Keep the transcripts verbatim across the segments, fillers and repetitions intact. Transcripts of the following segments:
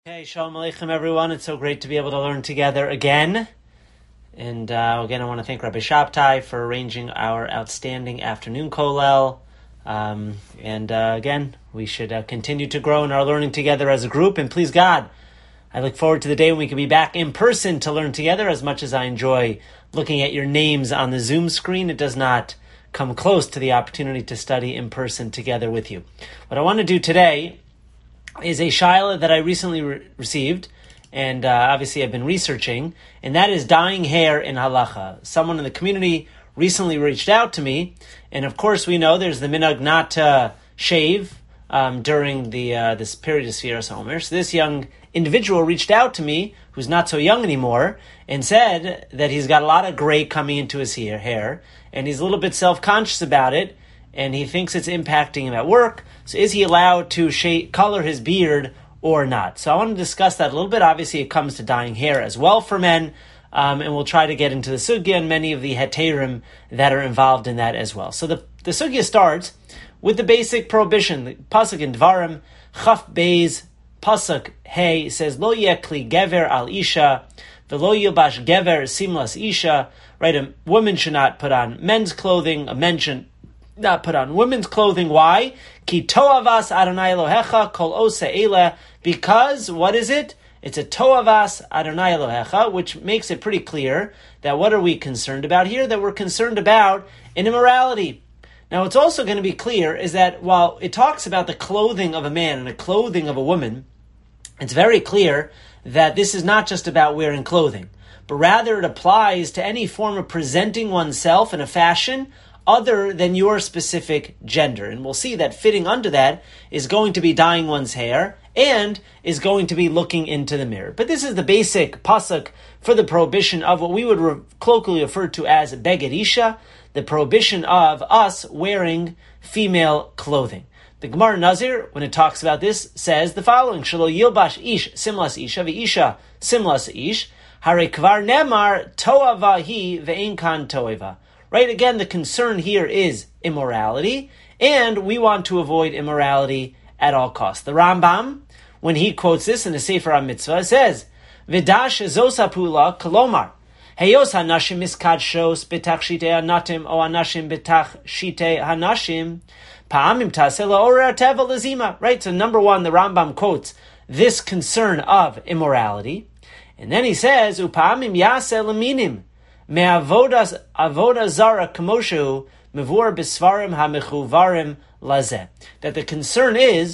Okay, Shalom Aleichem everyone. It's so great to be able to learn together again. And uh, again, I want to thank Rabbi Shabtai for arranging our outstanding afternoon kollel. Um, and uh, again, we should uh, continue to grow in our learning together as a group. And please God, I look forward to the day when we can be back in person to learn together. As much as I enjoy looking at your names on the Zoom screen, it does not come close to the opportunity to study in person together with you. What I want to do today is a shaila that I recently re- received, and uh, obviously I've been researching, and that is dyeing hair in halacha. Someone in the community recently reached out to me, and of course we know there's the minhag not to shave um, during the uh, this period of Sfiras Omer. So this young individual reached out to me, who's not so young anymore, and said that he's got a lot of gray coming into his hair, and he's a little bit self-conscious about it, and he thinks it's impacting him at work. So is he allowed to shade, color his beard or not? So I want to discuss that a little bit. Obviously, it comes to dyeing hair as well for men, um, and we'll try to get into the sugya and many of the heterim that are involved in that as well. So the, the sugya starts with the basic prohibition. The pasuk in Dvarim, Chaf Beis, pasuk Hey, says, Lo yekli gever al isha, velo yilbash gever simlas isha. Right, a woman should not put on men's clothing, a man should not put on women's clothing. Why? Ki toavas Adonai Elohecha kol osa ele. Because, what is it? It's a toavas Adonai Elohecha, which makes it pretty clear that what are we concerned about here? That we're concerned about an immorality. Now, what's also going to be clear is that while it talks about the clothing of a man and the clothing of a woman, it's very clear that this is not just about wearing clothing, but rather it applies to any form of presenting oneself in a fashion other than your specific gender. And we'll see that fitting under that is going to be dyeing one's hair and is going to be looking into the mirror. But this is the basic pasuk for the prohibition of what we would re- colloquially refer to as beged isha, the prohibition of us wearing female clothing. The Gemara Nazir, when it talks about this, says the following: Shelo yilbash ish simlas isha v'isha simlas ish, hare kvar nemar toava hi ve'in kan toeva. Right, again, the concern here is immorality, and we want to avoid immorality at all costs. The Rambam, when he quotes this in the Sefer HaMitzvah, says, V'dash zosapula kolomar, heyos hanashim miskadshos betach shitei hanatim o hanashim betach shitei hanashim, pa'amim taseh la'oreh teva lazima. Right, so number one, the Rambam quotes this concern of immorality, and then he says, Upa'amim yaseh laminim, me'avodas avoda zara kamoshu mevur bisvarim hamechuvarim lazeh. That the concern is,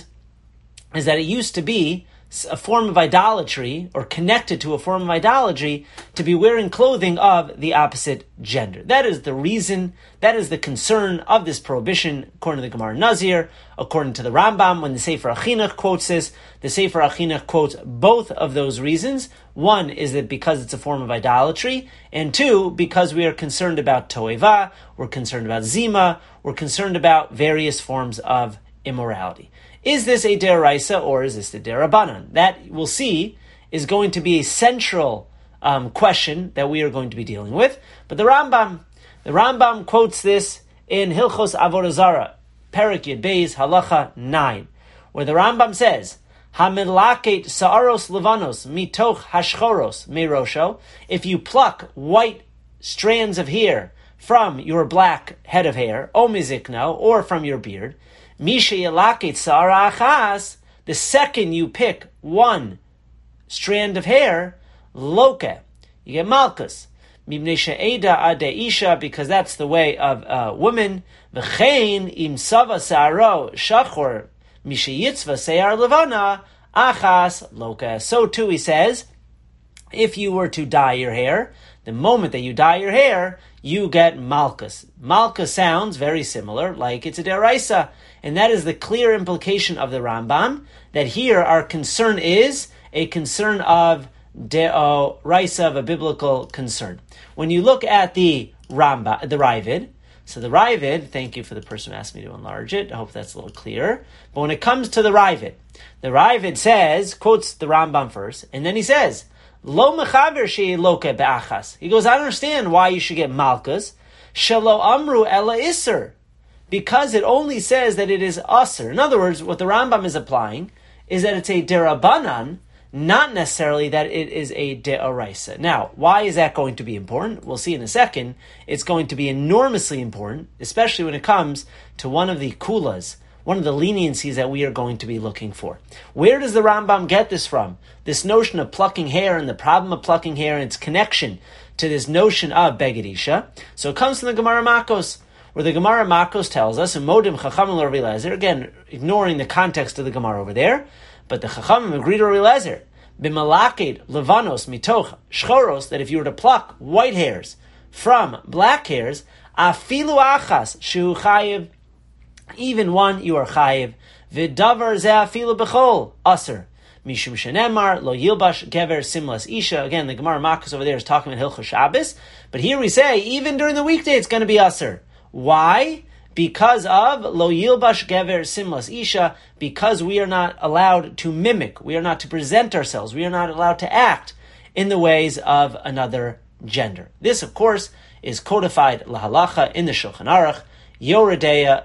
is that it used to be a form of idolatry, or connected to a form of idolatry, to be wearing clothing of the opposite gender. That is the reason, that is the concern of this prohibition, according to the Gemara Nazir, according to the Rambam. When the Sefer HaChinuch quotes this, the Sefer HaChinuch quotes both of those reasons. One is that because it's a form of idolatry, and two, because we are concerned about toeva, we're concerned about zima, we're concerned about various forms of immorality. Is this a deraisa or is this a derabanan? That, we'll see, is going to be a central um, question that we are going to be dealing with. But the Rambam, the Rambam quotes this in Hilchos Avodah Zarah, Perek Yud Beis, Halacha nine, where the Rambam says, Hamilaket sa'aros levanos mitoch hashchoros meirosho. If you pluck white strands of hair from your black head of hair, o mizikno, or from your beard, Misha yalaket sa'ara achas, the second you pick one strand of hair, loke, you get malchus. Mibnei she'eda ade isha, because that's the way of a uh, woman. V'chein im sava sa'aro shachor misha yitzva se'ar levana achas loke. So too, he says, if you were to dye your hair, the moment that you dye your hair, you get malchus. Malchus sounds very similar, like it's a deraisa. And that is the clear implication of the Rambam, that here our concern is a concern of deoraisa, of a biblical concern. When you look at the Ramba, the Ravid, so the Ravid, thank you for the person who asked me to enlarge it, I hope that's a little clearer. But when it comes to the Ravid, the Ravid says, quotes the Rambam first, and then he says, Lo mechaver she loke be'achas. He goes, I don't understand why you should get malchus. Shelo amru ela iser. Because it only says that it is aser. In other words, what the Rambam is applying is that it's a derabanan not necessarily that it is a de'oraisa. Now, why is that going to be important? We'll see in a second. It's going to be enormously important, especially when it comes to one of the kulas, one of the leniencies that we are going to be looking for. Where does the Rambam get this from? This notion of plucking hair and the problem of plucking hair and its connection to this notion of Beged Isha. So it comes from the Gemara Makos, where the Gemara Makos tells us, in Modim Chachamim L'Rav Eliezer, again, ignoring the context of the Gemara over there, but the Chachamim agreed to Rav Eliezer, b'malaked levanos mitoch shchoros, that if you were to pluck white hairs from black hairs, afilu achas shu chayiv, even one you are chayiv, v'davar ze afilu b'chol aser, mishum shenemar lo yilbash gever simlas isha. Again, the Gemara Makos over there is talking about Hilchos Shabbos, but here we say even during the weekday it's going to be aser. Why? Because of lo yilbash gever simlas isha, because we are not allowed to mimic, we are not to present ourselves, we are not allowed to act in the ways of another gender. This, of course, is codified lahalacha in the Shulchan Aruch, Yoredeya,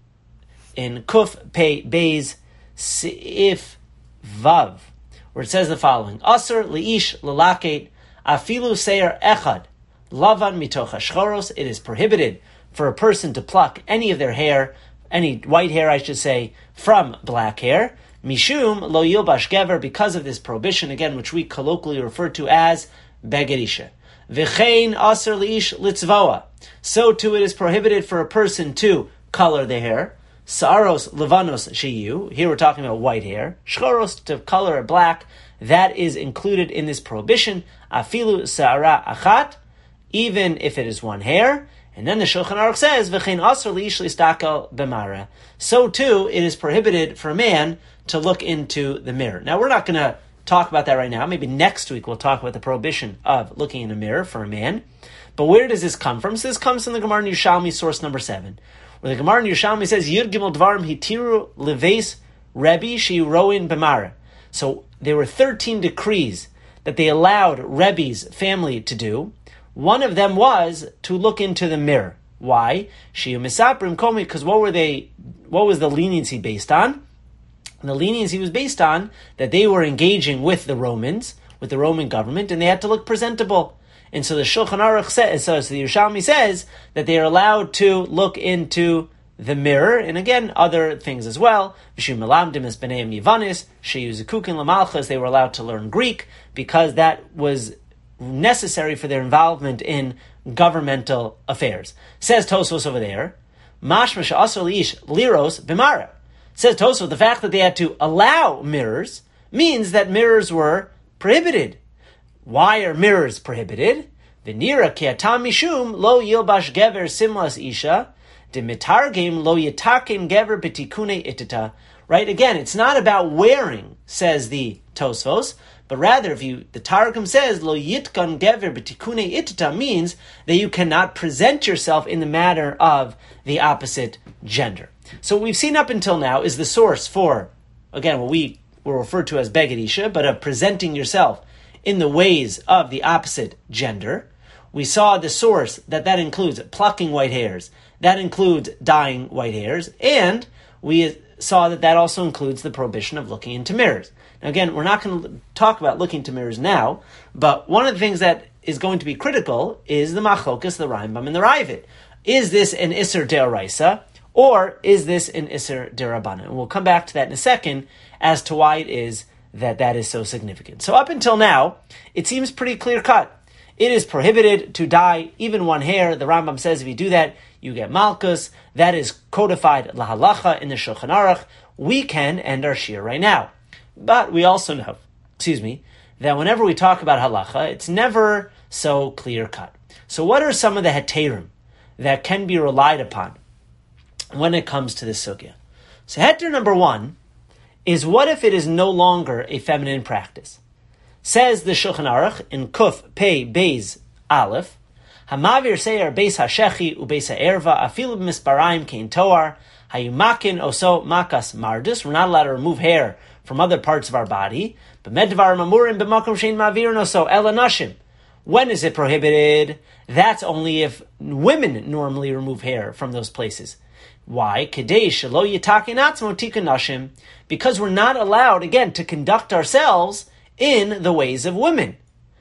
in Kuf Pei Beis Seif Vav, where it says the following: Asur leish lelaket afilu seir echad lavan mitoch hashchoros. It is prohibited for a person to pluck any of their hair, any white hair, I should say, from black hair. Mishum lo yilbash gever, because of this prohibition, again, which we colloquially refer to as Beged Isha. V'chein aser leish litzvoa. So too it is prohibited for a person to color their hair. Saros levanos sheyu. Here we're talking about white hair. Shchoros, to color it black. That is included in this prohibition. Afilu sa'ara achat, even if it is one hair. And then the Shulchan Aruch says, "V'chein aser leish listakel b'mara." So too, it is prohibited for a man to look into the mirror. Now, we're not going to talk about that right now. Maybe next week we'll talk about the prohibition of looking in a mirror for a man. But where does this come from? So this comes from the Gemara in Yerushalmi, source number seven, where the Gemara in Yerushalmi says, "Yud Gimel Dvarim hitiru leves Rebbe she'uroin b'mara." So there were thirteen decrees that they allowed Rebbe's family to do. One of them was to look into the mirror. Why? Because what were they? What was the leniency based on? And the leniency was based on that they were engaging with the Romans, with the Roman government, and they had to look presentable. And so the Shulchan Aruch says, so the Yerushalmi says that they are allowed to look into the mirror, and again other things as well. They were allowed to learn Greek because that was necessary for their involvement in governmental affairs. Says Tosfos over there, Mashma she'asur leish liros b'mara. Says Tosfos, the fact that they had to allow mirrors means that mirrors were prohibited. Why are mirrors prohibited? V'nira ki atam mishum lo yilbash gever simlas isha demitargim lo yitakin gever b'tikune itita. Right? Again, it's not about wearing, says the Tosfos, but rather, if you, the Targum says, lo yitkan gever b'tikune itita, means that you cannot present yourself in the manner of the opposite gender. So what we've seen up until now is the source for, again, what we will refer to as Beged Isha, but of presenting yourself in the ways of the opposite gender. We saw the source that that includes plucking white hairs, that includes dyeing white hairs, and we saw that that also includes the prohibition of looking into mirrors. Now again, we're not going to talk about looking into mirrors now, but one of the things that is going to be critical is the machlokas, the Rambam, and the Ravid. Is this an Isser Deoraisa, or is this an Isser Derabbanan? And we'll come back to that in a second as to why it is that that is so significant. So up until now, it seems pretty clear-cut. It is prohibited to dye even one hair. The Rambam says if you do that, you get malchus. That is codified lahalacha in the Shulchan Aruch. We can end our shir right now. But we also know, excuse me, that whenever we talk about halacha, it's never so clear-cut. So what are some of the heterim that can be relied upon when it comes to this sugya? So heter number one is, what if it is no longer a feminine practice? Says the Shulchan Aruch in Kuf Pei Beis Aleph, Hamavir seir beis hashechi ubeis ha'erva afilu b'misparaim kein toar hayumakin oso makas mardus. We're not allowed to remove hair from other parts of our body. But medvar mamurim b'makom shein ma'avirin oso ela nashim. When is it prohibited? That's only if women normally remove hair from those places. Why? Kedei shelo yitakin atzmo tikun nashim. Because we're not allowed, again, to conduct ourselves in the ways of women.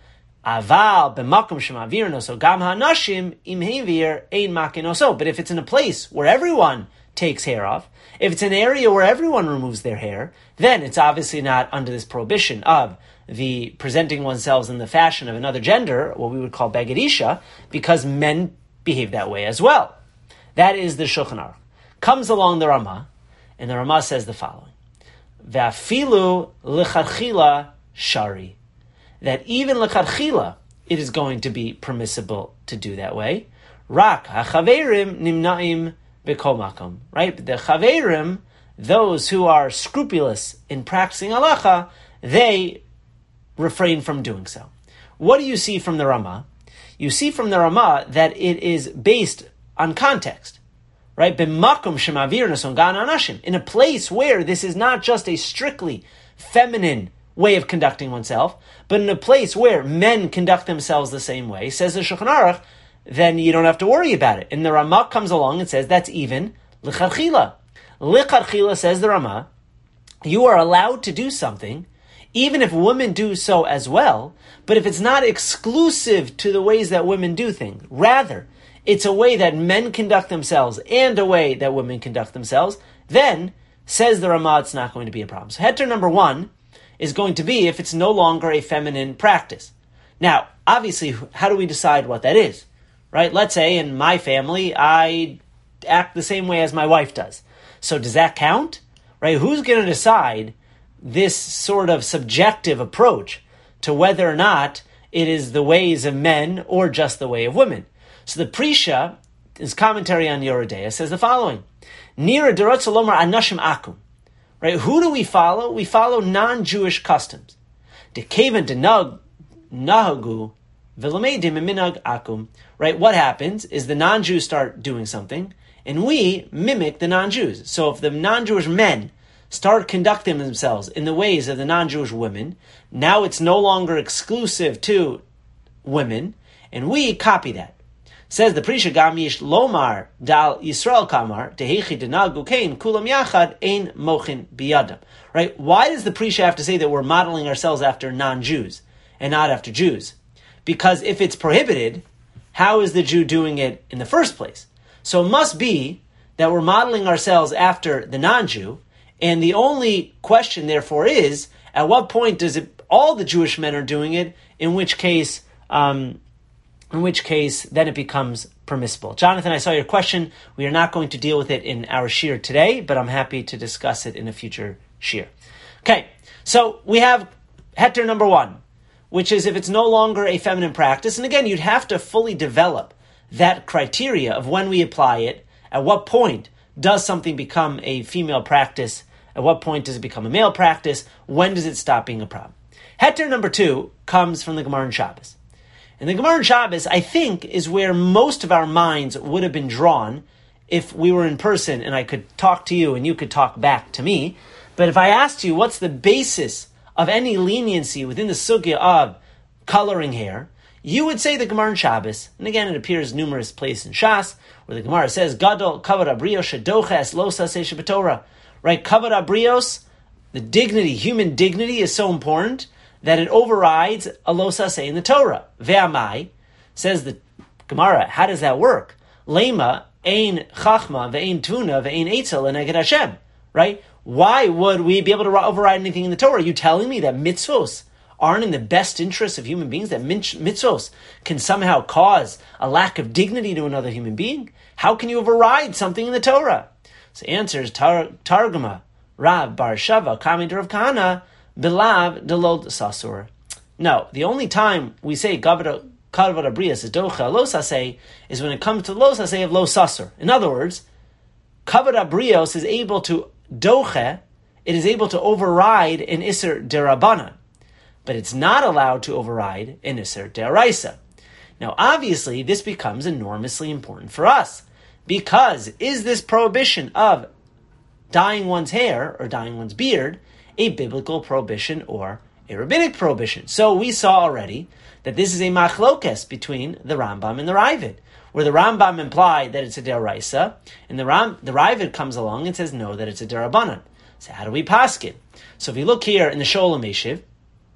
Aval b'makom shemavir noso gam ha'nashim im hevir ein makin oso. But if it's in a place where everyone takes hair off, if it's an area where everyone removes their hair, then it's obviously not under this prohibition of the presenting oneself in the fashion of another gender, what we would call beged isha, because men behave that way as well. That is the Shulchan Aruch. Comes along the Ramah, and the Ramah says the following: V'afilu lechatchila shari. That even lechatchila, it is going to be permissible to do that way. Rak hachaverim nimnaim b'kol makom. Right? The chaverim, those who are scrupulous in practicing halacha, they refrain from doing so. What do you see from the Ramah? You see from the Ramah that it is based on context, right? B'makom shemavir nason gan anashim, in a place where this is not just a strictly feminine way of conducting oneself, but in a place where men conduct themselves the same way, says the Shulchan Aruch, then you don't have to worry about it. And the Ramah comes along and says that's even licharchila. Licharchila, says the Ramah, you are allowed to do something even if women do so as well, but if it's not exclusive to the ways that women do things, rather, it's a way that men conduct themselves and a way that women conduct themselves, then, says the Ramah, it's not going to be a problem. So heter number one is going to be if it's no longer a feminine practice. Now, obviously, how do we decide what that is? Right? Let's say in my family, I act the same way as my wife does. So does that count? Right? Who's going to decide this sort of subjective approach to whether or not it is the ways of men or just the way of women? So the Prisha, his commentary on Yoreh De'ah, says the following: Nira derot salomar anashim akum. Right? Who do we follow? We follow non-Jewish customs. Dekevan denag nahagu v'lamedim minag akum. Right? What happens is the non-Jews start doing something, and we mimic the non-Jews. So if the non-Jewish men start conducting themselves in the ways of the non-Jewish women, now it's no longer exclusive to women, and we copy that. Says the Prisha Gam Yish Lomar Dal Yisrael Kamar Tehechi Denagu Kain Kulam Yachad Ein Mochin Biyadam. Right? Why does the Prisha have to say that we're modeling ourselves after non-Jews and not after Jews? Because if it's prohibited, how is the Jew doing it in the first place? So it must be that we're modeling ourselves after the non-Jew, and the only question, therefore, is, at what point does it, all the Jewish men are doing it, in which case, um, in which case, then it becomes permissible. Jonathan, I saw your question. We are not going to deal with it in our shir today, but I'm happy to discuss it in a future shir. Okay, so we have heter number one, which is if it's no longer a feminine practice, and again, you'd have to fully develop that criteria of when we apply it, at what point does something become a female practice, at what point does it become a male practice, when does it stop being a problem? Heter number two comes from the Gemara in Shabbos. And the Gemara in Shabbos, I think, is where most of our minds would have been drawn if we were in person and I could talk to you and you could talk back to me. But if I asked you what's the basis of any leniency within the sugya of coloring hair, you would say the Gemara in Shabbos. And again, it appears numerous places in Shas where the Gemara says, Gadol kavod abrios shedoches lo saseh shebetorah. Right? Kavod abrios, the dignity, human dignity is so important that it overrides a lo saseh in the Torah. Ve'amai, says the Gemara, how does that work? Lema ein chachma ve'ein tuna ve'ein eitzel leneged Hashem. Right? Why would we be able to override anything in the Torah? Are you telling me that mitzvos aren't in the best interests of human beings, that mitzvos can somehow cause a lack of dignity to another human being? How can you override something in the Torah? So answer is tar- Targuma, Rav Bar Shava, commenter of Kahana, Bilav Delod Sasur. No, the only time we say Kavod Abrios is Docha Lo Saseh is when it comes to Lo Saseh of Lo Sasur. In other words, Kavod Abrios is able to Doche, it is able to override an Isser Derabanan, but it's not allowed to override an Isser Deraisa. Now, obviously, this becomes enormously important for us, because is this prohibition of dyeing one's hair or dyeing one's beard a biblical prohibition or a rabbinic prohibition? So we saw already that this is a machlokes between the Rambam and the Ravid, where the Rambam implied that it's a deraisa, and the Ram, the Ravid comes along and says no, that it's a derabanan. So how do we paskin? So if you look here in the Sholem Eshiv,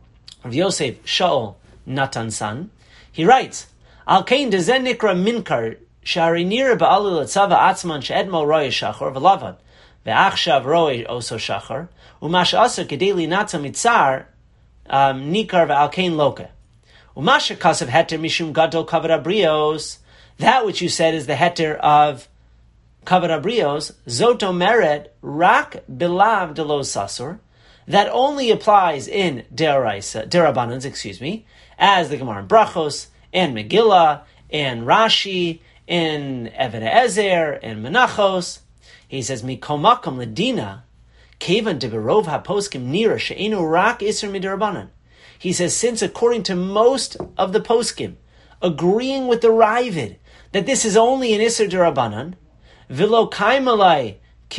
Rav Yosef Shaul Natan son, he writes, Al kain dezen nikra minkar shari nira ba'alu letzava atzman she'edmo roye shachor v'lavad ve'achshav roye oso shachor u'mash aser kedeli nata mitzar nikar ve'al kain loke u'mash kasav heter mishum gadol kavod abrios. That which you said is the heter of kavod abrios, zoto meret rak bilav de lo sasur, that only applies in deraisa, derabanans, excuse me, as the Gemara in Brachos, and Megillah, and Rashi, and Even Ezer, and Menachos. He says, Mikomakom ledina, kevan deberov haposkim nira she'enu rak iser miderabanan. He says, since according to most of the poskim, agreeing with the Ravid, that this is only an iser derabanan, vilo kaimalai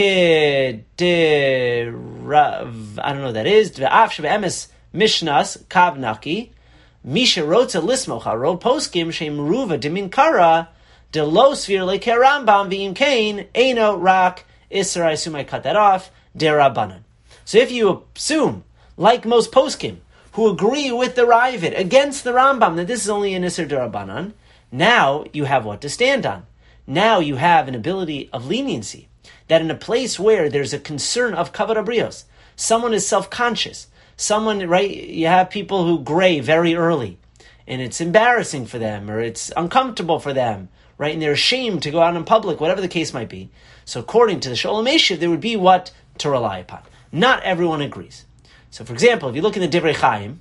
ke de rav, I don't know what that is, ve'af shebe'emes mishnas kavnaki, misha rotza lismocha ro poskim shem ruva diminkara de lo svir le kerambam v'im kain eino rak isra. I assume I cut that off, derabanan. So if you assume, like most poskim, who agree with the Ravid against the Rambam, that this is only an isra derabanan, now you have what to stand on. Now you have an ability of leniency, that in a place where there's a concern of kavod abrios, someone is self-conscious, someone, right, you have people who gray very early, and it's embarrassing for them, or it's uncomfortable for them, right, and they're ashamed to go out in public, whatever the case might be. So according to the Sholem Eshiv, there would be what to rely upon. Not everyone agrees. So for example, if you look in the Divrei Chaim,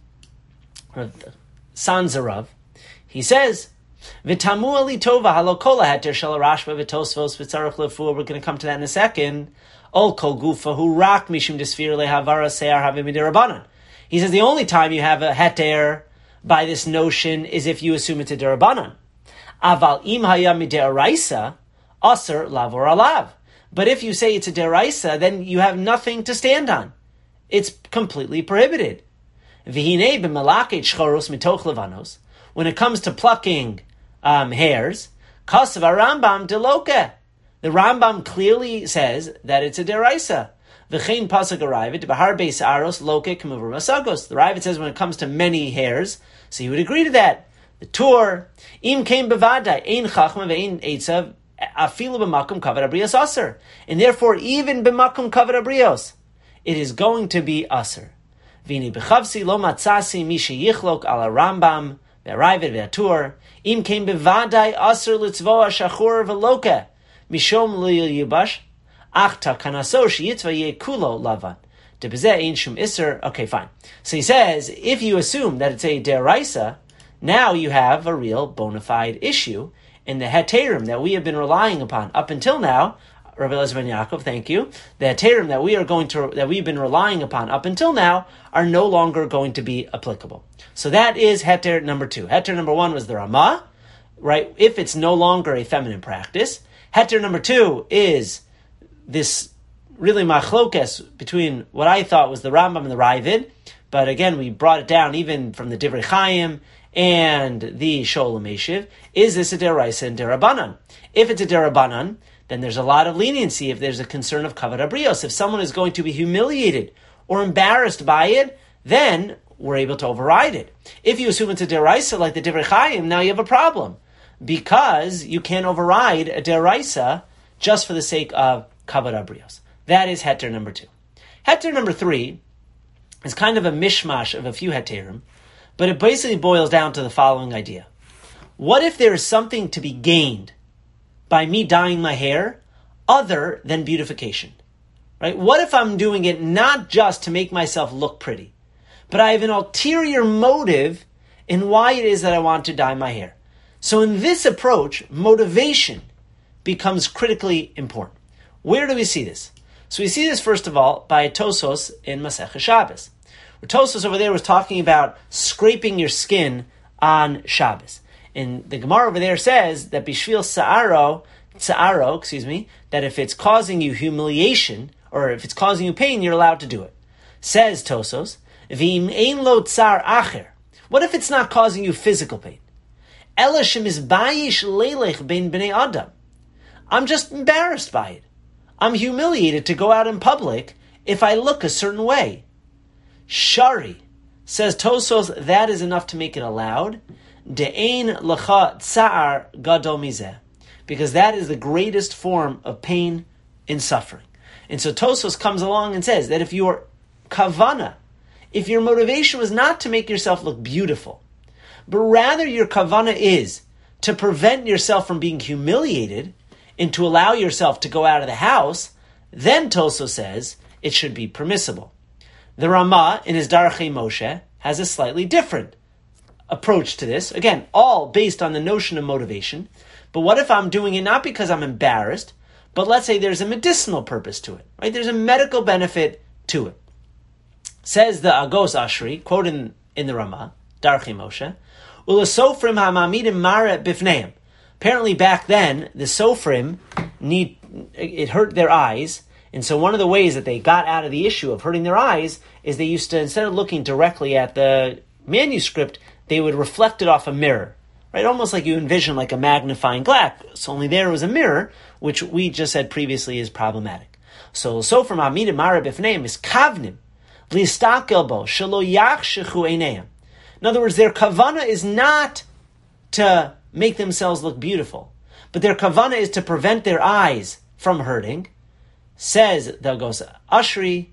or Sanzarav, he says, V'tamu ali tova halokola heter shel Rashba v'tosvos v'tzarech lefu. We're going to come to that in a second. Ol kol gufa hu rak mishum desfir lehavara se'ar havim midirabanan. He says the only time you have a heter by this notion is if you assume it's a derabanan. Aval im haya mideraisa aser lavor alav. But if you say it's a deraisa, then you have nothing to stand on. It's completely prohibited. V'hinei b'melakei shchoros mitoch levanos. When it comes to plucking um, hairs, kasav Rambam deloke. The Rambam clearly says that it's a deraisa. V'chein pasuk Ravid b'har beis aros loke k'muvur masagos. The Ravid says when it comes to many hairs, so you would agree to that. The Tur im kein bevadai ein chachma ve'ein eitzav afilu b'makom kavod abrios aser. And therefore, even b'makom kavod abrios, it is going to be aser. V'ini b'chavsi lo matzasi mi sheyichlok ala Rambam ve'Ravid ve'Tur im kein bevadai aser litzvoa shachur v'loke mishom liyibash achta kanaso sheyitzva yekulo lavan debezeh ein shum iser. Okay, fine. So he says, if you assume that it's a deraisa, now you have a real bona fide issue in the heterim that we have been relying upon up until now. Rabbi Elazar ben Yaakov, thank you. The heterim that we are going to that we've been relying upon up until now are no longer going to be applicable. So that is heter number two. Heter number one was the Ramah, right? If it's no longer a feminine practice. Heter number two is this really machlokes between what I thought was the Rambam and the Ravid, but again we brought it down even from the Divrei Chaim and the Sholem Eshiv. Is this a deraisa and derabanan? If it's a derabanan, then there's a lot of leniency if there's a concern of kavod abrios. If someone is going to be humiliated or embarrassed by it, then we're able to override it. If you assume it's a deraisa like the Divrei Chaim, now you have a problem, because you can't override a deraisa just for the sake of kavod abrios. That is heter number two. Heter number three is kind of a mishmash of a few heterim, but it basically boils down to the following idea. What if there is something to be gained by me dyeing my hair other than beautification? Right? What if I'm doing it not just to make myself look pretty, but I have an ulterior motive in why it is that I want to dye my hair? So in this approach, motivation becomes critically important. Where do we see this? So we see this, first of all, by Tosos in Masechah Shabbos. Where Tosos over there was talking about scraping your skin on Shabbos. And the Gemara over there says that Bishvil Sa'aro, Sa'aro, excuse me, that if it's causing you humiliation, or if it's causing you pain, you're allowed to do it. Says Tosos, V'im ein lo tsar acher. What if it's not causing you physical pain? Ela shemizbayish leilech bein bnei adam. I'm just embarrassed by it. I'm humiliated to go out in public if I look a certain way. Shari, Says Tosos, that is enough to make it allowed. De'ein lecha tsa'ar gadol mizeh. Because that is the greatest form of pain and suffering. And so Tosos comes along and says that if your kavana, if your motivation was not to make yourself look beautiful, but rather your kavana is to prevent yourself from being humiliated and to allow yourself to go out of the house, then Tosos says it should be permissible. The Rama, in his Darchei Moshe, has a slightly different approach to this. Again, all based on the notion of motivation. But what if I'm doing it not because I'm embarrassed, but let's say there's a medicinal purpose to it, right? There's a medical benefit to it. Says the Agos Ashri, quoted in, in the Rama, Darchei Moshe, Ulasofrim hamamidim mare bifneim. Apparently back then, the Sofrim, need it hurt their eyes, and so one of the ways that they got out of the issue of hurting their eyes is they used to, instead of looking directly at the manuscript, they would reflect it off a mirror. Right, almost like you envision like a magnifying glass. So only there was a mirror, which we just said previously is problematic. So, so from Amidim Mara Bifneim is Kavnim, Listakel Bo, Shelo Yachshechu Eineim. In other words, their kavana is not to make themselves look beautiful, but their kavana is to prevent their eyes from hurting. Says the Agos Ashri,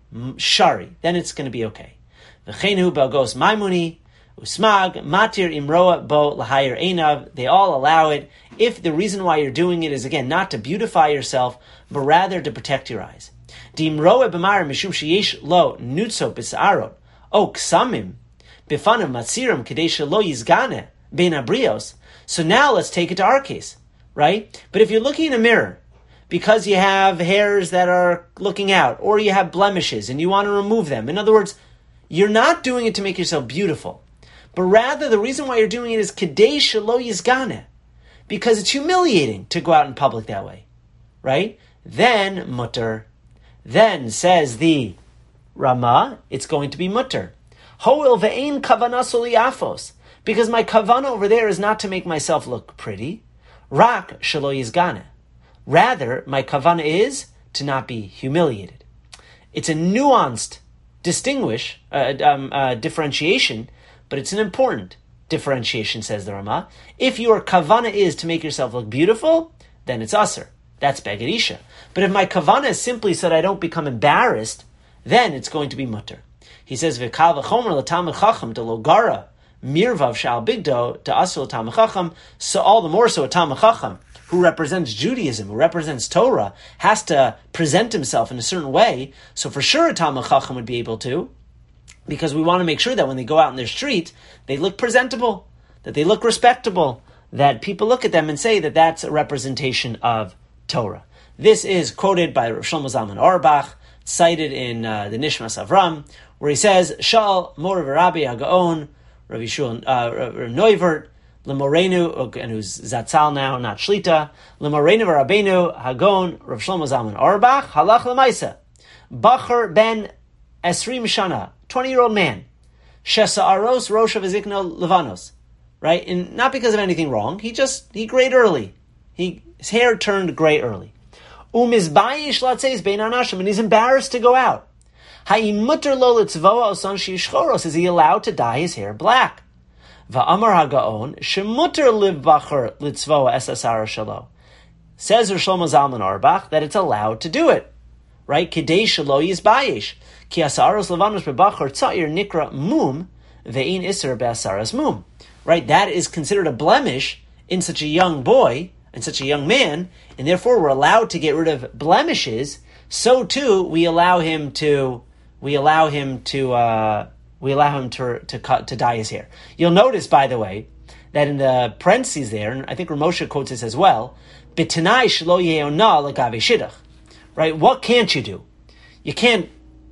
Shari, then it's going to be okay. V'cheinu B'Agos Maimuni, Usmag, Matir Imroa Bo Lahayir Einav, they all allow it if the reason why you're doing it is, again, not to beautify yourself, but rather to protect your eyes. Dimroa B'mar Mishum Sheyesh Lo Nutso B'Sa'arot, O Ksamim, B'Fanav Matzirim Kadesha Lo Yizgane, Ben Abrios. So now let's take it to our case, right? But if you're looking in a mirror, because you have hairs that are looking out, or you have blemishes, and you want to remove them, in other words, you're not doing it to make yourself beautiful. But rather, the reason why you're doing it is Kedei Shelo Yizgane, because it's humiliating to go out in public that way, right? Then, mutter. Then, says the Rama, it's going to be mutter. Ho'il ve'ein kavana soliafos, because my kavana over there is not to make myself look pretty. Rak Shelo Yizgane. Rather, my kavana is to not be humiliated. It's a nuanced distinguish, uh, um, uh, differentiation, but it's an important differentiation, says the Rama. If your kavana is to make yourself look beautiful, then it's aser. That's beged isha. But if my kavana is simply so that I don't become embarrassed, then it's going to be mutter. He says, V'kal v'chomer l'tamid chacham to logara mirvav shal bigdo to aser l'tamid chacham. So all the more so a tamid chacham who represents Judaism, who represents Torah, has to present himself in a certain way. So for sure a tamid chacham would be able to, because we want to make sure that when they go out in their street, they look presentable, that they look respectable, that people look at them and say that that's a representation of Torah. This is quoted by Rav Shlomo Zalman Auerbach, cited in uh, the Nishmas Avram, where he says, Shal Mor Rabbi Hagaon, Rav Yeshua uh, Rav Neuvert, Lemorenu, and who's Zatzal now, not Shlita, Lemorenu Rabbeinu Hagon, Rav Shlomo Zalman Auerbach, Halach Lemaisa, Bachar ben Esrim Shana, twenty-year-old man, Shesa Aros Rosh of Ezikno Levanos, right? And not because of anything wrong, he just, he grayed early. He, his hair turned gray early. Umizbayish latzeis bein anashim, and he's embarrassed to go out. Ha'imutter lo litzvoa osan sheishchoros, is he allowed to dye his hair black? Va'amar hagaon, shemutter liv bacher litzvoa esasara shalo. Says Rav Shlomo Zalman Auerbach that it's allowed to do it, right? Kedei shalo yizbayish. Ki asaros levanos bebachar tza'ir nikra mum, ve'in iser be'asaras mum. Right? That is considered a blemish in such a young boy, in such a young man, and therefore we're allowed to get rid of blemishes. So too, we allow him to, we allow him to, uh, we allow him to to cut to dye his hair. You'll notice, by the way, that in the parentheses there, and I think Ramosha quotes this as well, b'tanai shelo yeona l'gave shidduch. Right? What can't you do? You can't,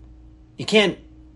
you can't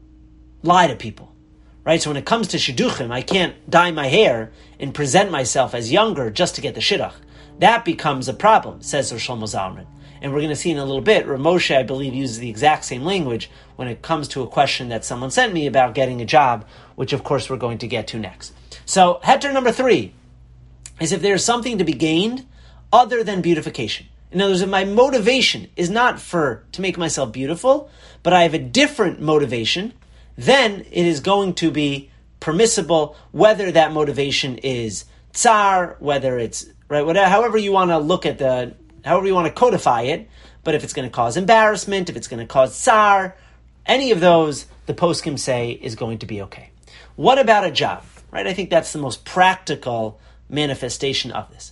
lie to people. Right? So when it comes to shidduchim, I can't dye my hair and present myself as younger just to get the shidduch. That becomes a problem, says Rav Shlomo Zalman. And we're going to see in a little bit, Rav Moshe, I believe, uses the exact same language when it comes to a question that someone sent me about getting a job, which of course we're going to get to next. So, heter number three is if there's something to be gained other than beautification. In other words, if my motivation is not for to make myself beautiful, but I have a different motivation, then it is going to be permissible, whether that motivation is tsar, whether it's, right, whatever, however you want to look at the, however you want to codify it, but if it's going to cause embarrassment, if it's going to cause tsar, any of those, the poskim say, is going to be okay. What about a job? Right? I think that's the most practical manifestation of this.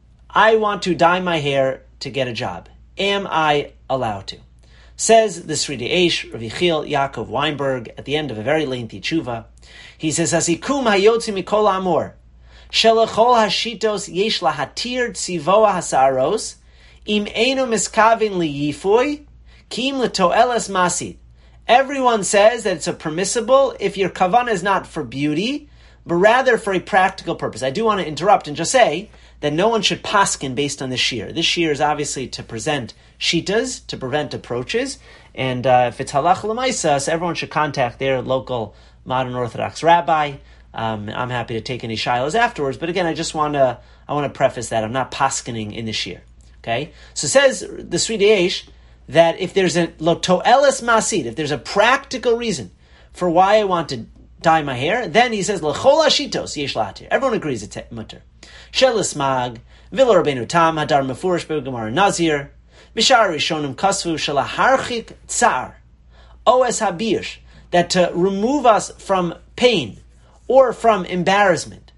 I want to dye my hair to get a job. Am I allowed to? Says the Sridei Eish, Rav Yechiel Yaakov Weinberg, at the end of a very lengthy tshuva. He says, Hasikum hayotzi mikol amor, shelachol hashitos yesh lahatir tzivoa hasaros, im eino miskavin liyifui, kim letoeles masid. Everyone says that it's a permissible if your kavanah is not for beauty, but rather for a practical purpose. I do want to interrupt and just say that no one should paskin based on this shear. This shear is obviously to present shitas, to prevent approaches, and uh, if it's halacha l'maisa, so everyone should contact their local modern Orthodox rabbi. Um, I'm happy to take any shilas afterwards, but again, I just want to I want to preface that I'm not paskining in the shear. Okay, so says the Sridei Eish that if there's a lo to'eles masid, if there's a practical reason for why I want to dye my hair, then he says l'chol hashitos yesh lahatir. Everyone agrees it's mutter. Shelis mag v'lo Rabbeinu Tam hadar mefurish be'gemara Nazir b'shar rishonim kasvu shelaharchik tsar os habiyush, that to remove us from pain or from embarrassment,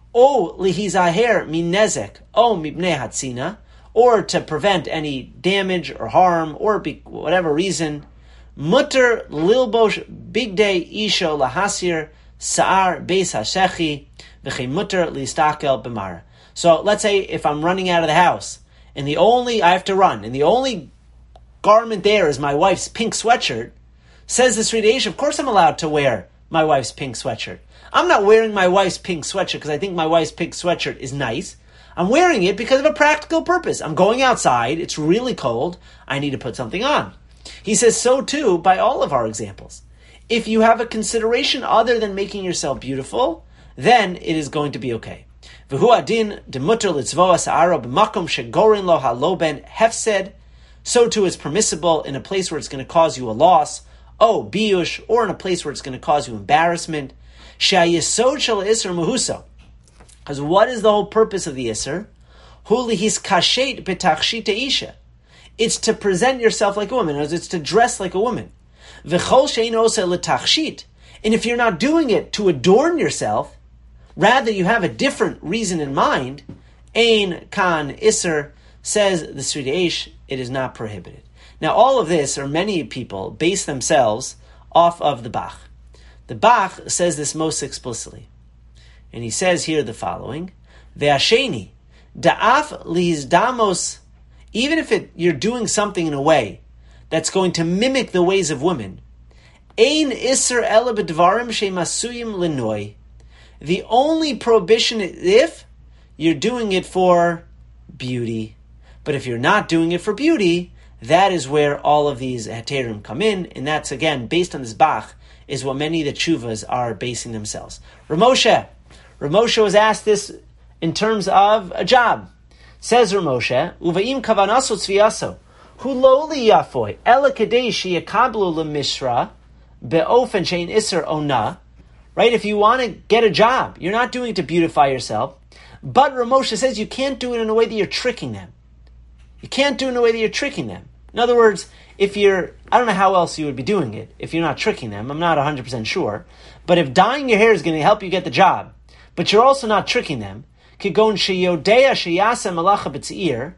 o lihizaher min nezek o mibnei hatzina, or to prevent any damage or harm or be, whatever reason, mutter lilbosh bigdei isho lahasir sa'ar beis hashechi v'chei mutter listakel b'mara. So let's say if I'm running out of the house and the only, I have to run, and the only garment there is my wife's pink sweatshirt, says the Sridei Eish, of course I'm allowed to wear my wife's pink sweatshirt. I'm not wearing my wife's pink sweatshirt because I think my wife's pink sweatshirt is nice. I'm wearing it because of a practical purpose. I'm going outside, it's really cold, I need to put something on. He says so too by all of our examples. If you have a consideration other than making yourself beautiful, then it is going to be okay. V'hu adin demuter litzvoa sa'aro b'makom shegorin lo haloben hefsed. So too is permissible in a place where it's going to cause you a loss, oh, biyush, or in a place where it's going to cause you embarrassment. She'ayesod shel isser muhuso. Because what is the whole purpose of the isser? Hu lihis kashet b'tachshita isha. It's to present yourself like a woman. It's to dress like a woman. V'chol she'ein oseh l'tachshit. And if you're not doing it to adorn yourself, rather you have a different reason in mind, ein kan isser, says the Sridei Eish, it is not prohibited. Now all of this, or many people, base themselves off of the Bach. The Bach says this most explicitly. And he says here the following, Ve'asheni, da'af lizdamos, even if it, you're doing something in a way that's going to mimic the ways of women, ein isser ela b'dvarim she'masuyim linoi. The only prohibition is if you're doing it for beauty. But if you're not doing it for beauty, that is where all of these heterim come in, and that's, again, based on this Bach, is what many of the tshuvas are basing themselves. Ramoshe, Ramoshe was asked this in terms of a job. Says Ramoshe, Uvaim kavanaso tzviyaso, hu lo li yafoy, ela kadei sheyakablu lemishra, be'ofen shein iser ona. Right? If you want to get a job, you're not doing it to beautify yourself. But Ramoshe says you can't do it in a way that you're tricking them. You can't do it in a way that you're tricking them. In other words, if you're, I don't know how else you would be doing it if you're not tricking them. I'm not one hundred percent sure. But if dyeing your hair is going to help you get the job, but you're also not tricking them, kigon sheyodea sheyasa malacha b'tzir,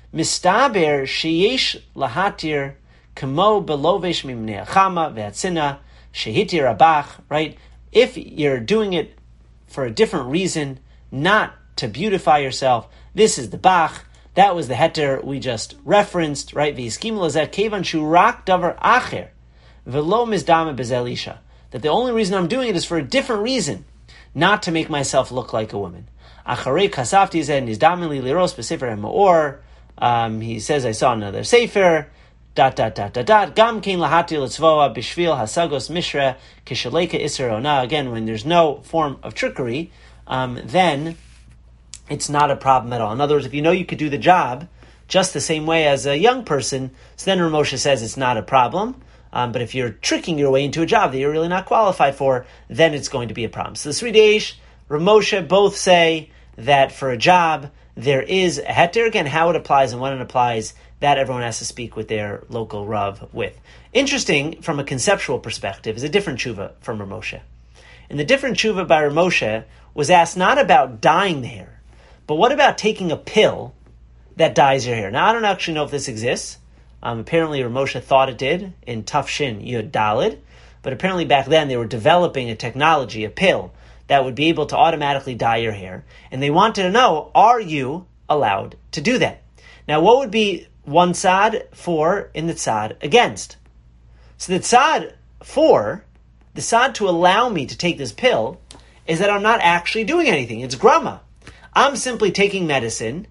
mistaber sheyesh lahatir kamo belovesh mimnei achama ve'atzina shehitir abach, right? If you're doing it for a different reason, not to beautify yourself, this is the Bach. That was the heter we just referenced, right? V'yiskim lazeh kevan shurak davar acher v'lo mizdame bezelisha. That the only reason I'm doing it is for a different reason, not to make myself look like a woman. Acharei kasafti zeh nizdame li liros b'sefer ha'maor. Um, he says, I saw another sefer. Dot dot dot dot dot. Gam kein lahati letzvoa b'shvil hasagos mishra kishaleka iser ona. Again, when there's no form of trickery, um, then it's not a problem at all. In other words, if you know you could do the job just the same way as a young person, so then Ramoshe says it's not a problem. Um, but if you're tricking your way into a job that you're really not qualified for, then it's going to be a problem. So the Sri Deish, Rav Moshe both say that for a job, there is a heter. Again, how it applies and when it applies, that everyone has to speak with their local Rav with. Interesting, from a conceptual perspective, is a different tshuva from Rav Moshe. And the different tshuva by Rav Moshe was asked not about dyeing the hair, but what about taking a pill that dyes your hair? Now, I don't actually know if this exists. Um, apparently, Rav Moshe thought it did in Tafshin Yud Dalid, but apparently back then they were developing a technology, a pill, that would be able to automatically dye your hair. And they wanted to know, are you allowed to do that? Now, what would be one tzad for in the tzad against? So the tzad for, the tzad to allow me to take this pill, is that I'm not actually doing anything. It's grama. I'm simply taking medicine,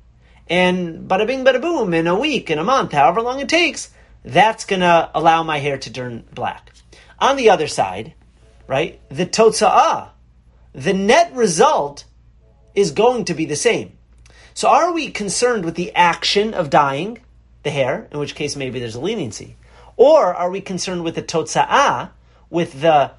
and bada bing, bada boom, in a week, in a month, however long it takes, that's going to allow my hair to turn black. On the other side, right, the totza'ah, the net result is going to be the same. So are we concerned with the action of dyeing the hair, in which case maybe there's a leniency? Or are we concerned with the totza'ah, with the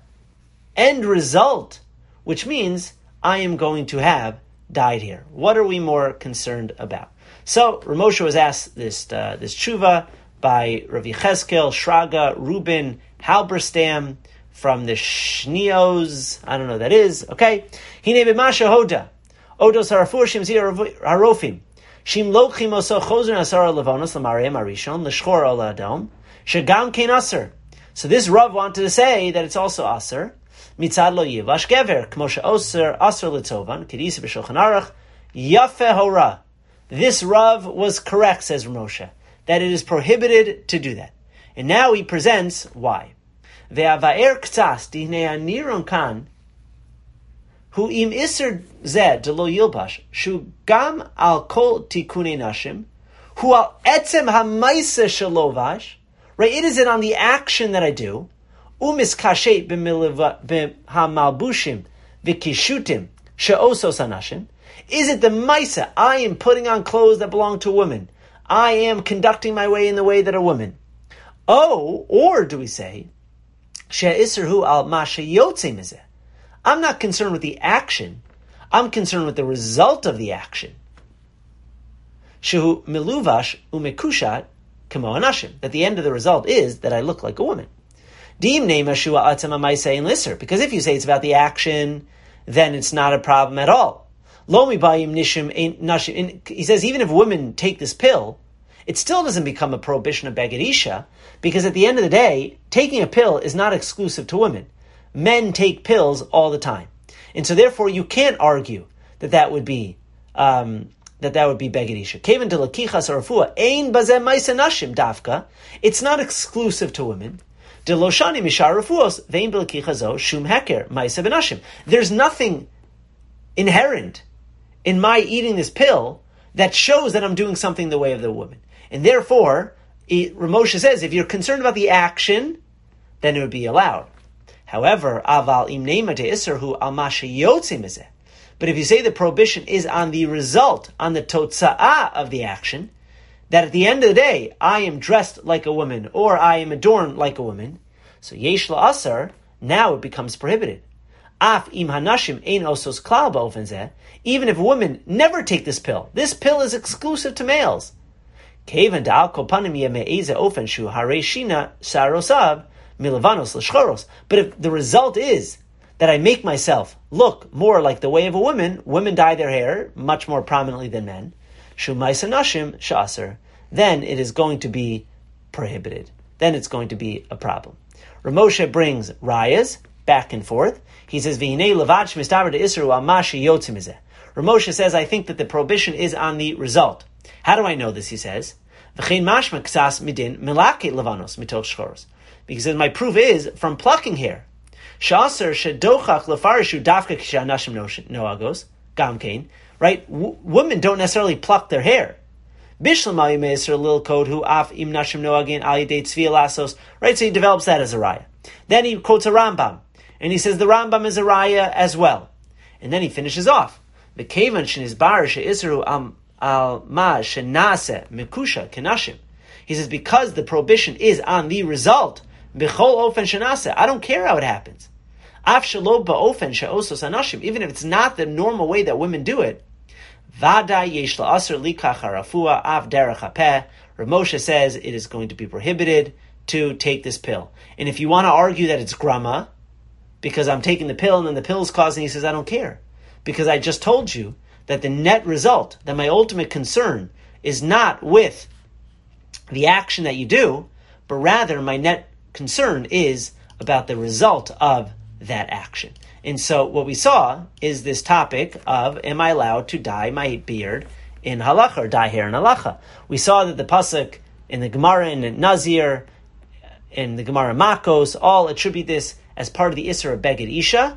end result, which means I am going to have dyed hair? What are we more concerned about? So Rav Moshe was asked this uh, this tshuva by Rav Yecheskel, Shraga, Reuben, Halberstam, from the Shnios, I don't know what that is, okay? Hine b'masha hoda, odos harafur shim zir harofim, shim lochim oso chozun asar levonos l'marayim arishon, l'shchor ol adom, shagam kein aser. So this Rav wanted to say that it's also aser, mitzad lo yivash gever, kmo she'oser aser l'tovan, kedisa b'shulchan aruch, yafe hora. This Rav was correct, says Rav Moshe, that it is prohibited to do that. And now he presents why. Ve'avaer k'tzas dihnei aniron kan hu im iser zeh de lo yilbash shu gam al kol tikunei nashim hu al etzem ha'maisa shalovash. Right, it isn't on the action that I do. Umis kashet b'hamalbushim v'kishutim she'osos anashim. Is it the maisa? I am putting on clothes that belong to a woman. I am conducting my way in the way that a woman. Oh, or do we say, she'isrhu al ma sheyotzei mizeh? I'm not concerned with the action. I'm concerned with the result of the action. Shehu miluvash umekushat kamo anashim. That the end of the result is that I look like a woman. Dim nema shua atzema maisa in liser. Because if you say it's about the action, then it's not a problem at all. Lomi bayim nishim nashim. He says even if women take this pill, it still doesn't become a prohibition of beged isha, because at the end of the day, taking a pill is not exclusive to women. Men take pills all the time, and so therefore you can't argue that that would be um, that that would be beged isha. Kevan de lakichas arafua ein bazeh ma'aseh nashim dafka. It's not exclusive to women. De loshani mishar rafuos vein belakichazo shum heker ma'aseh benashim. There's nothing inherent in my eating this pill that shows that I'm doing something the way of the woman. And therefore, it, Rav Moshe says, if you're concerned about the action, then it would be allowed. However, aval im neima de isserhu al ma sheyotzei mizeh. But if you say the prohibition is on the result, on the totza'ah of the action, that at the end of the day, I am dressed like a woman, or I am adorned like a woman, so yesh la'asar, now it becomes prohibited. Af im hanashim ein osos klal ba'ofen zeh. Even if women never take this pill, this pill is exclusive to males. Kevan da'al kol panim yeh me'ezeh ofen shu harei shina sarosav milavanos l'shchoros. But if the result is that I make myself look more like the way of a woman, women dye their hair much more prominently than men, shu ma'aseh nashim sha'aser, then it is going to be prohibited. Then it's going to be a problem. Rav Moshe brings rayas back and forth. He says, "V'hinei levad shemistaver de'isru al ma sheyotzei mizeh." Rav Moshe says, I think that the prohibition is on the result. How do I know this? He says, "V'chein mashma ksas midin milake levanos mitoch shchoros." Because my proof is from plucking hair. Sha'aser shedochach lefarishu dafka kishanashim noagos gamkein. Right? W- women don't necessarily pluck their hair. Bishlamay me'eser lil code hu af im nashim noagin al yedei tzvi lasos. Right? So he develops that as a raya. Then he quotes a Rambam, and he says the Rambam is a raya as well. And then he finishes off. The kevan shenizbar she'isru am al ma shenase mekusha kenashim. He says because the prohibition is on the result, B'chol ofen shenase. I don't care how it happens. Af shelo ba'ofen she'osos anashim. Even if it's not the normal way that women do it. Vada yesh la'aser likach harafua av derech hapeh. Rav Moshe says it is going to be prohibited to take this pill. And if you want to argue that it's grama, because I'm taking the pill and then the pill is causing, he says, I don't care. Because I just told you that the net result, that my ultimate concern is not with the action that you do, but rather my net concern is about the result of that action. And so what we saw is this topic of, am I allowed to dye my beard in halacha, or dye hair in halacha? We saw that the pasuk in the Gemara in Nazir, in the Gemara Makos, all attribute this as part of the Isser of Beged Isha.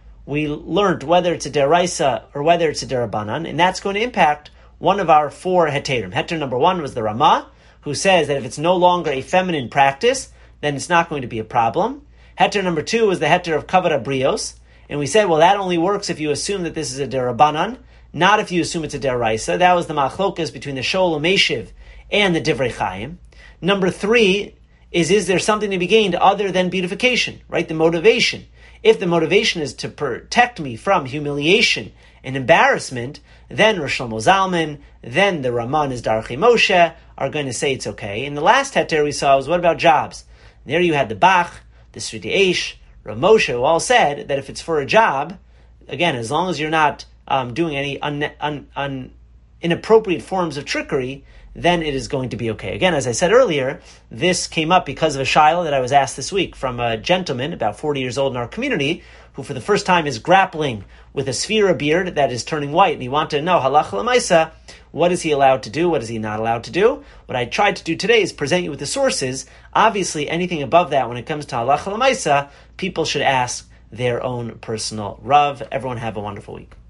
We learned whether it's a deraisa or whether it's a derabanan, and that's going to impact one of our four heterim. Heter number one was the Ramah, who says that if it's no longer a feminine practice, then it's not going to be a problem. Heter number two was the heter of kavod brios, and we said, well, that only works if you assume that this is a derabanan, not if you assume it's a deraisa. That was the machlokas between the Shoel Umeshiv and the Divrei Chaim. Number three is, is there something to be gained other than beautification, right? The motivation. If the motivation is to protect me from humiliation and embarrassment, then Rosh Shlomo Zalman, then the Raman is Darchei Moshe, are going to say it's okay. And the last heter we saw was, what about jobs? And there you had the Bach, the Sridei Eish, Rav Moshe, who all said that if it's for a job, again, as long as you're not um, doing any un, un, un, inappropriate forms of trickery, then it is going to be okay. Again, as I said earlier, this came up because of a shaila that I was asked this week from a gentleman, about forty years old in our community, who for the first time is grappling with a sphera beard that is turning white, and he wanted to know, halacha l'maisa, what is he allowed to do, what is he not allowed to do? What I tried to do today is present you with the sources. Obviously, anything above that, when it comes to halacha l'maisa, people should ask their own personal rav. Everyone have a wonderful week.